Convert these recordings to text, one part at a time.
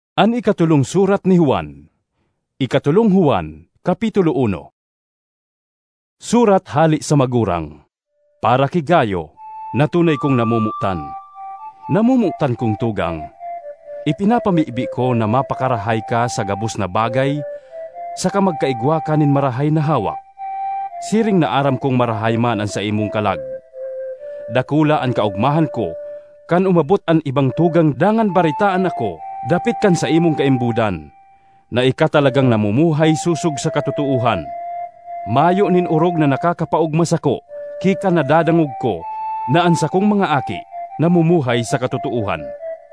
An ikatulong surat ni Juan. Ikatulong Juan, Kapitulo 1. Surat hali sa magurang. Para kay Gayo, na tunay kong namumutan. Namumutan kong tugang. Ipinapamiibi ko na mapakarahay ka sa gabos na bagay, saka magkaigwa kanin marahay na hawak. Siring na aram kong marahay man ang sa imong kalag. Dakula ang kaugmahan ko, kan umabot ang ibang tugang dangan baritaan ako, dapit kan sa imong kaimbudan, na ikatalagang namumuhay susog sa katutuuhan. Mayo nin urog na nakakapaugma sako, kika nadadangog ko, na ang sakong mga aki, namumuhay sa katutuuhan.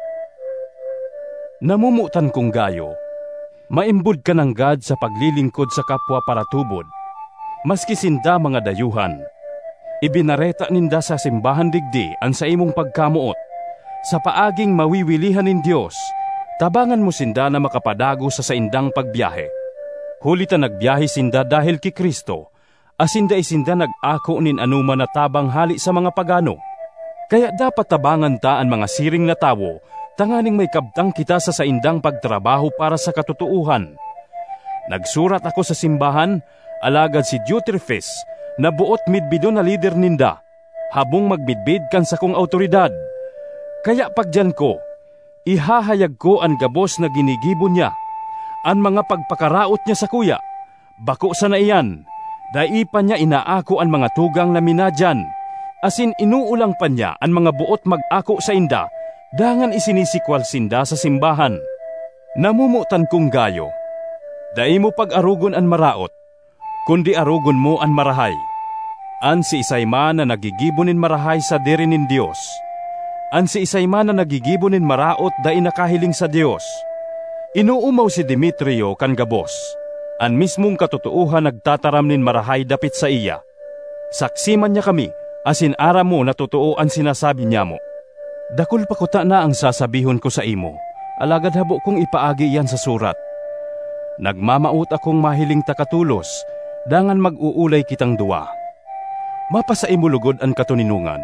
Namumutan kong Gayo, maimbud ka ng God sa paglilingkod sa kapwa para tubod, maski sinda mga dayuhan. Ibinareta ninda sa simbahan digdi ang sa imong pagkamuot, sa paaging mawiwilihan nin Diyos, tabangan mo sinda na makapadago sa saindang pagbiyahe. Hulita nagbiyahe sinda dahil ki Kristo, asinda isinda nag-ako nin anuman na tabang hali sa mga pagano. Kaya dapat tabangan ta ang mga siring na tawo, tanganing may kabtang kita sa saindang pagtrabaho para sa katutuuhan. Nagsurat ako sa simbahan, alagad si Diotrephes, na buot midbido na lider ninda, habong magbidbid kan sa kong autoridad. Kaya pagdyan ko, ihahayag ko ang gabos na ginigibo niya, ang mga pagpakaraot niya sa kuya. Bako sa naiyan, daipan niya inaako ang mga tugang na minadyan, asin inuulang pa niya ang mga buot mag-ako sa inda, dangan isinisikwal sinda sa simbahan. Namumutan kong Gayo, dai mo pag-arugon ang maraot, kundi arugon mo ang marahay. An si isayman na nagigibonin marahay sa diri nin Dios. An si isayman na nagigibonin maraot dai nakahiling sa Dios. Inuumaw si Demetrio kan gabos, an mismong katutuuhan nagtataram nin marahay dapit sa iya. Saksiman niya kami, asin aram mo na totoo ang sinasabi niya mo. Dakul pakuta na ang sasabihon ko sa imo, alagad habo kong ipaagi yan sa surat. Nagmamaut akong mahiling takatulos, dangan mag-uulay kitang duwa. Mapasa imo lugod ang katuninungan.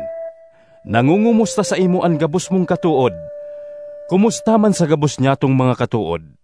Nangungumusta sa imo ang gabos mong katuod. Kumusta man sa gabos niya tong mga katuod?